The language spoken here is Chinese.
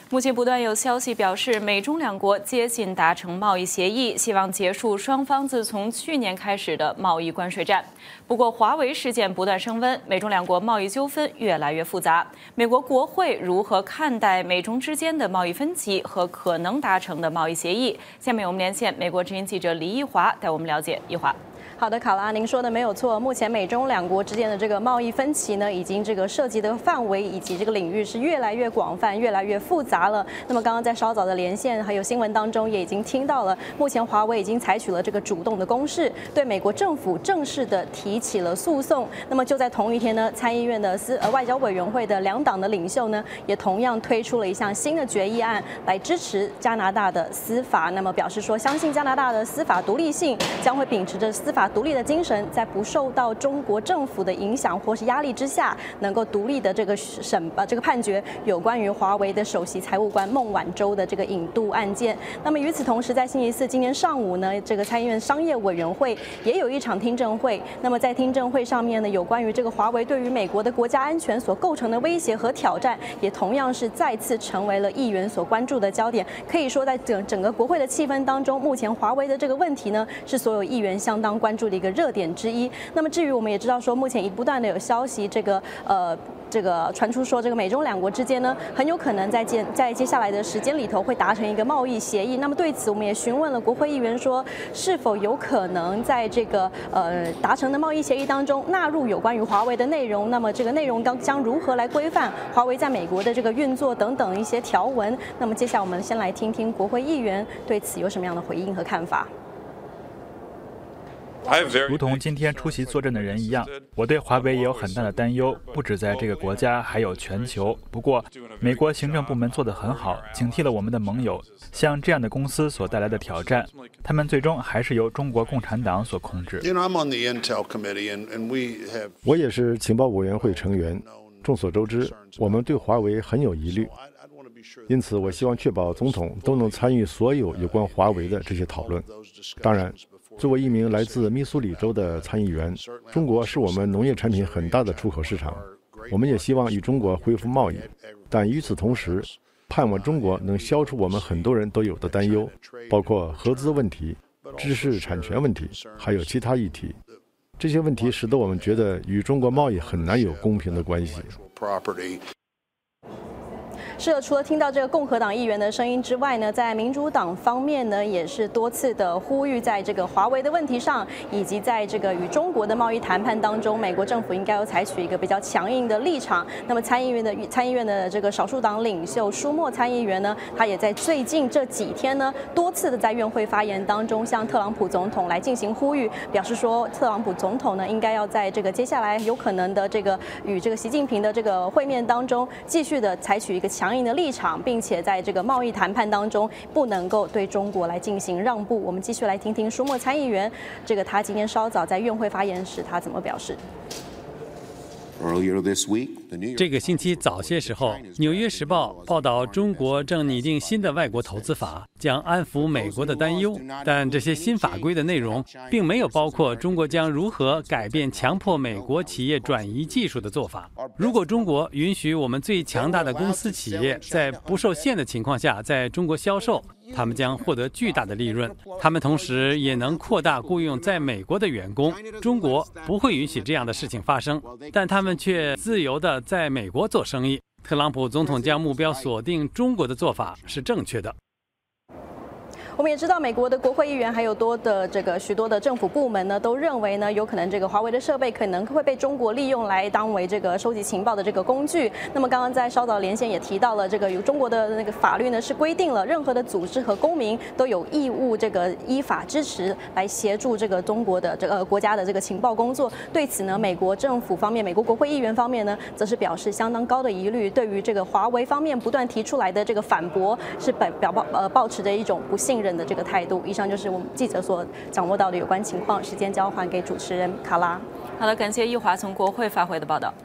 目前不断有消息表示，美中两国接近达成贸易协议，希望结束双方自从去年开始的贸易关税战。不过，华为事件不断升温，美中两国贸易纠纷越来越复杂。美国国会如何看待美中之间的贸易分歧和可能达成的贸易协议？下面我们连线美国之音记者李义华，带我们了解。义华。 好的，卡拉，您说的没有错。目前美中两国之间的这个贸易分歧呢，已经这个涉及的范围以及这个领域是越来越广泛、越来越复杂了。那么刚刚在稍早的连线还有新闻当中也已经听到了，目前华为已经采取了这个主动的攻势，对美国政府正式的提起了诉讼。那么就在同一天呢，参议院的外交委员会的两党的领袖呢，也同样推出了一项新的决议案来支持加拿大的司法。那么表示说，相信加拿大的司法独立性，将会秉持着司法独立的精神，在不受到中国政府的影响或是压力之下，能够独立的这个这个判决有关于华为的首席财务官孟晚舟的这个引渡案件。那么与此同时，在星期四今天上午呢，这个参议院商业委员会也有一场听证会。那么在听证会上面呢，有关于这个华为对于美国的国家安全所构成的威胁和挑战，也同样是再次成为了议员所关注的焦点。可以说，在整个国会的气氛当中，目前华为的这个问题呢，是所有议员相当关注的一个热点之一。那么至于我们也知道说，目前不断的有消息，这个传出说，这个美中两国之间呢，很有可能在接下来的时间里头会达成一个贸易协议。那么对此，我们也询问了国会议员说，是否有可能在这个达成的贸易协议当中纳入有关于华为的内容？那么这个内容将如何来规范华为在美国的这个运作等等一些条文？那么接下来我们先来听听国会议员对此有什么样的回应和看法。 如同今天出席作证的人一样，我对华为也有很大的担忧，不止在这个国家，还有全球。不过，美国行政部门做得很好，警惕了我们的盟友，像这样的公司所带来的挑战，他们最终还是由中国共产党所控制。 我也是情报委员会成员，众所周知，我们对华为很有疑虑，因此我希望确保总统都能参与所有有关华为的这些讨论。当然，作为一名来自密苏里州的参议员，中国是我们农业产品很大的出口市场，我们也希望与中国恢复贸易，但与此同时，盼望中国能消除我们很多人都有的担忧，包括合资问题、知识产权问题，还有其他议题。这些问题使得我们觉得与中国贸易很难有公平的关系。 是的，除了听到这个共和党议员的声音之外呢，在民主党方面呢，也是多次的呼吁，在这个华为的问题上，以及在这个与中国的贸易谈判当中，美国政府应该要采取一个比较强硬的立场。那么参议院的这个少数党领袖舒默参议员呢，他也在最近这几天呢，多次的在院会发言当中，向特朗普总统来进行呼吁，表示说，特朗普总统呢，应该要在这个接下来有可能的这个与这个习近平的这个会面当中，继续的采取一个强硬的立场，并且在这个贸易谈判当中不能够对中国来进行让步。我们继续来听听舒默参议员，他今天稍早在院会发言时他怎么表示。 这个星期早些时候，《纽约时报》报道中国正拟定新的外国投资法，将安抚美国的担忧。但这些新法规的内容并没有包括中国将如何改变强迫美国企业转移技术的做法。如果中国允许我们最强大的公司企业在不受限的情况下在中国销售，他们将获得巨大的利润，他们同时也能扩大雇佣在美国的员工。中国不会允许这样的事情发生，但他们却自由地在美国做生意。特朗普总统将目标锁定中国的做法是正确的。 我们也知道，美国的国会议员还有许多的政府部门呢，都认为呢，有可能这个华为的设备可能会被中国利用来当为这个收集情报的这个工具。那么刚刚在稍早连线也提到了，这个有中国的那个法律呢是规定了，任何的组织和公民都有义务这个依法支持来协助这个中国的这个国家的这个情报工作。对此呢，美国政府方面、美国国会议员方面呢，则是表示相当高的疑虑，对于这个华为方面不断提出来的这个反驳，是抱持着一种不信任的这个态度。以上就是我们记者所掌握到的有关情况，时间交还给主持人卡拉。 好的，感谢义华从国会发回的报道。